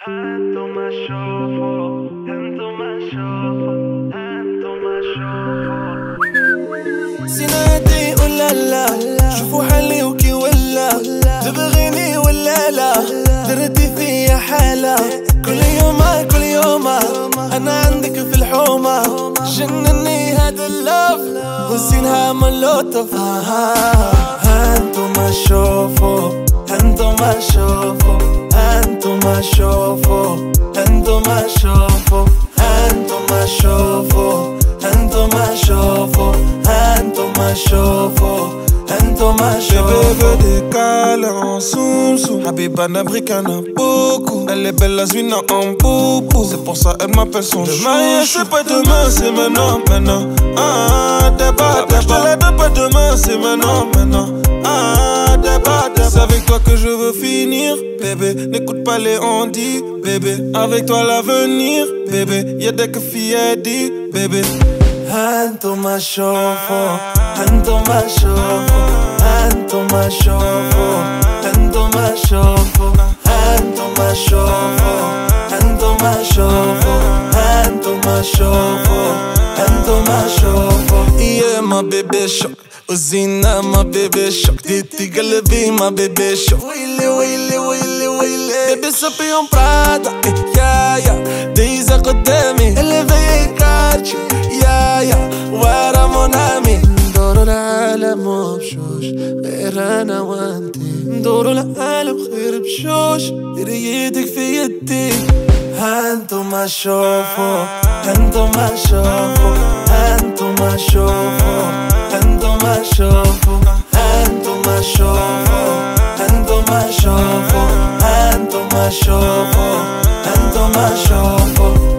انتم شوفوا، انتم شوفوا، انتم شوفوا. سنادي ولا لا، شوفوا حالي وكي ولا تبغيني ولا لا، درتي فيا حالة كل يوم كل يوم انا عندك في الحومة، جنني هذا اللوف وزينها ملوتف. انتم شوفوا، انتم شوفوا، انتم شوفوا، انتم شوفوا، انتم شوفوا، انتم شوفوا، انتم شوفوا، انتم شوفوا. Je veux des câlins en soum-soum. Habiba n'abrique en a beaucoup. Elle est belle la zouina en boubou. C'est pour ça elle m'appelle son chou. Le mariage c'est pas demain, c'est maintenant, maintenant. Ah, débat, débat. Je te pas demain, c'est maintenant, maintenant. Ah, débat, débat. C'est avec toi que je veux finir, bébé. N'écoute pas les on-dit, bébé. Avec toi l'avenir, bébé. Y'a des que filles dit, bébé. انتم شوفوا، انتم شوفوا، انتم شوفوا، انتم شوفوا، انتم شوفوا، انتم شوفوا، انتم شوفوا، انتم شوفوا. Yeah, my baby shock. وزينة ما بيبي شوك، ديتي قلبي ما بيبي شوك. ويلي ويلي ويلي ويلي بيبي سابيون برادا يا دايزة قدامي اللي في كارتشي يا ورا منامي. ندورو العالم بشوش غير انا وانتي، ندورو العالم خير بشوش غير يدك في يدي. انتم شوفوا، انتم شوفوا، انتم شوفوا، انتم شوفوا، انتم شوفوا، انتم شوفوا، انتم شوفوا، انتم شوفوا.